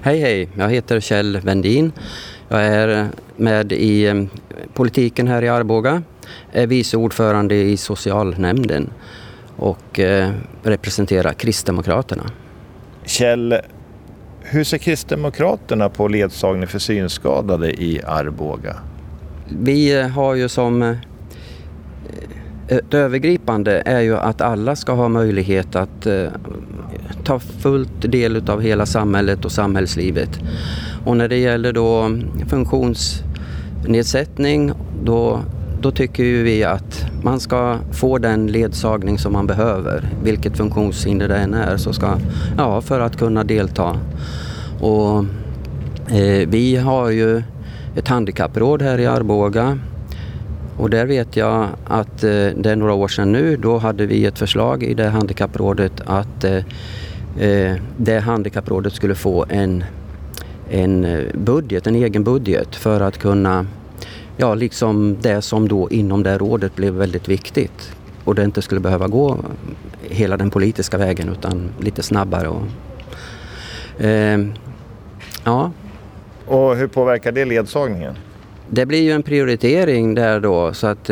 Hej, jag heter Kjell Wendin. Jag är med i politiken här i Arboga. Är vice ordförande i socialnämnden och representerar Kristdemokraterna. Kjell, hur ser Kristdemokraterna på ledsagning för synskadade i Arboga? Vi har ju som ett övergripande är ju att alla ska ha möjlighet att ta fullt del av hela samhället och samhällslivet. Och när det gäller då funktionsnedsättning då tycker ju vi att man ska få den ledsagning som man behöver. Vilket funktionshinder det än är så ska, för att kunna delta. Och vi har ju ett handikappråd här i Arboga. Och där vet jag att det är några år sedan nu, då hade vi ett förslag i det handikapprådet att det handikapprådet skulle få en egen budget för att kunna, liksom det som då inom det rådet blev väldigt viktigt. Och det inte skulle behöva gå hela den politiska vägen utan lite snabbare. Och hur påverkar det ledsagningen? Det blir ju en prioritering där då, så att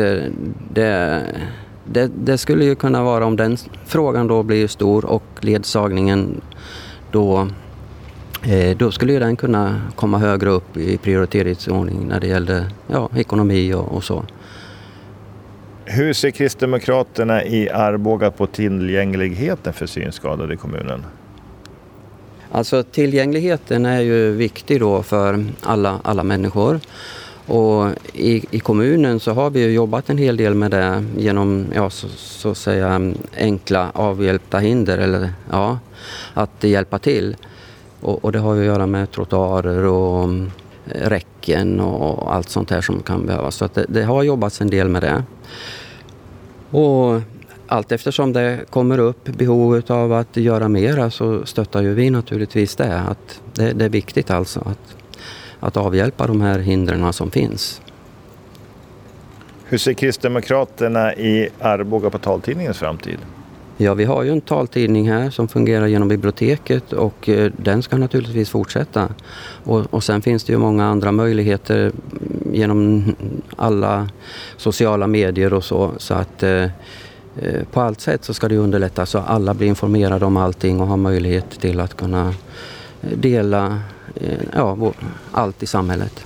det skulle ju kunna vara om den frågan då blir stor och ledsagningen då skulle ju den kunna komma högre upp i prioriteringsordning när det gäller ekonomi och så. Hur ser Kristdemokraterna i Arboga på tillgängligheten för synskadade i kommunen? Alltså tillgängligheten är ju viktig då för alla människor. Och i kommunen så har vi ju jobbat en hel del med det genom så att säga enkla avhjälpta hinder eller att hjälpa till. Och det har ju att göra med trottoarer och räcken och allt sånt här som kan behövas. Så att det har jobbats en del med det. Och allt eftersom det kommer upp behov av att göra mera så stöttar ju vi naturligtvis det. Att det är viktigt alltså att avhjälpa de här hindren som finns. Hur ser Kristdemokraterna i Arboga på taltidningens framtid? Ja, vi har ju en taltidning här som fungerar genom biblioteket och den ska naturligtvis fortsätta. Och sen finns det ju många andra möjligheter genom alla sociala medier och så att på allt sätt så ska det underlätta så alla blir informerade om allting och har möjlighet till att kunna dela allt i samhället.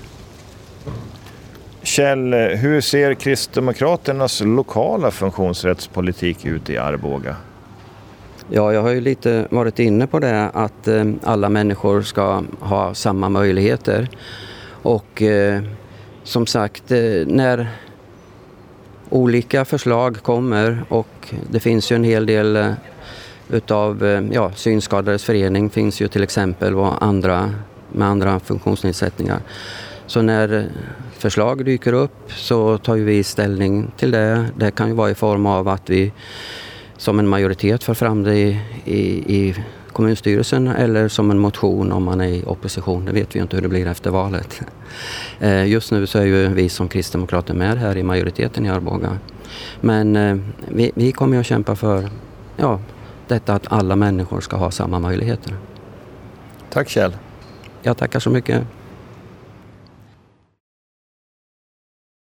Kjell, hur ser Kristdemokraternas lokala funktionsrättspolitik ut i Arboga? Ja, jag har ju lite varit inne på det att alla människor ska ha samma möjligheter. Och som sagt, när olika förslag kommer och det finns ju en hel del utav synskadades förening finns ju till exempel med andra funktionsnedsättningar. Så när förslag dyker upp så tar ju vi ställning till det. Det kan ju vara i form av att vi som en majoritet för fram det i kommunstyrelsen eller som en motion om man är i opposition. Det vet vi ju inte hur det blir efter valet. Just nu så är ju vi som kristdemokrater med här i majoriteten i Arboga. Men vi kommer att kämpa för detta att alla människor ska ha samma möjligheter. Tack Kjell. Jag tackar så mycket.